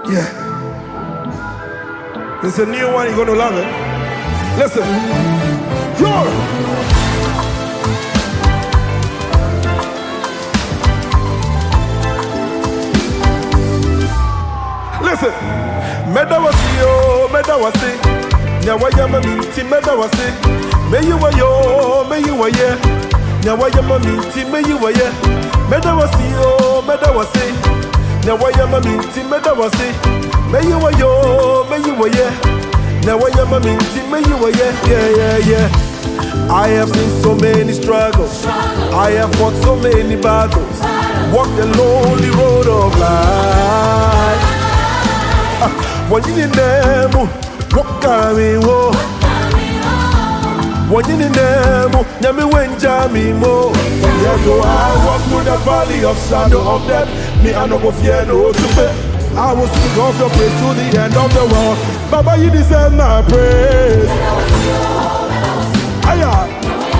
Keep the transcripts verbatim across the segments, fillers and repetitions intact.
Yeah. It's a new one, you're gonna love it. Listen. Yo! Listen. Meda was yo, meda was it. Nyawayama minti meda was it. May you were yo, may you were yeah. Nyawayama minti, may you were yeah. Meda was yo, meda was it. Nyawayama minti meda was it. May you were yo, may you were yeah. Nyawayama minti, may you were yeah, yeah, yeah, yeah. I have seen so many struggles. I have fought so many battles. Walked the lonely road of life. When you in them, what carry wo? When you in them, Yami when Jami mo. Yeah, so I walk through the valley of shadow of death. Me I no go fear no to I will speak of your praise to the end of the world. Baba, you deserve my praise. Aya.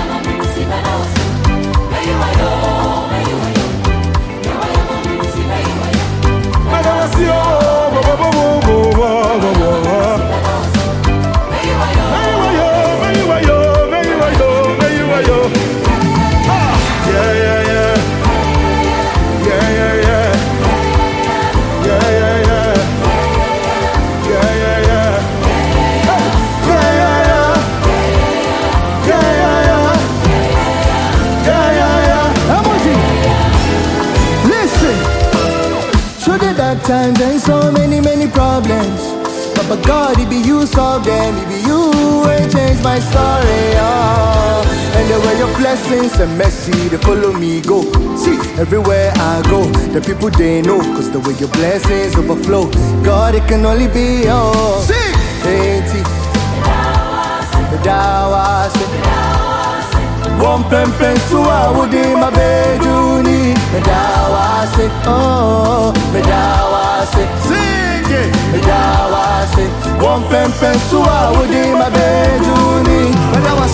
Times and so many, many problems. But, but God, it be you solve them. It be you who change my story. Oh. And the way your blessings and mercy, they follow me go. See, everywhere I go, the people they know. Cause the way your blessings overflow, God, it can only be yours. See, eighty. The Dawas. One pen pen so I would in my bedroom. The Dawas. Oh, the Dawas. Sing it. The Dawas. One pen pen so I would in my bedroom. The Dawas.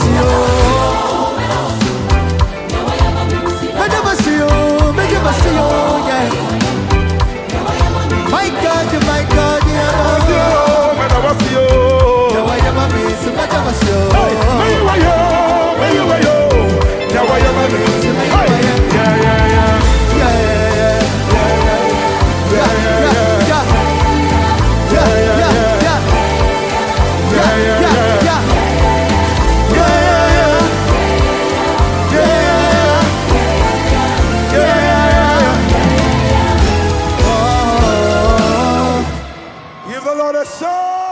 The Dawas. The Dawas. Yeah. My God, my God, yeah. The Dawas. The Dawas. Give the Lord a shout.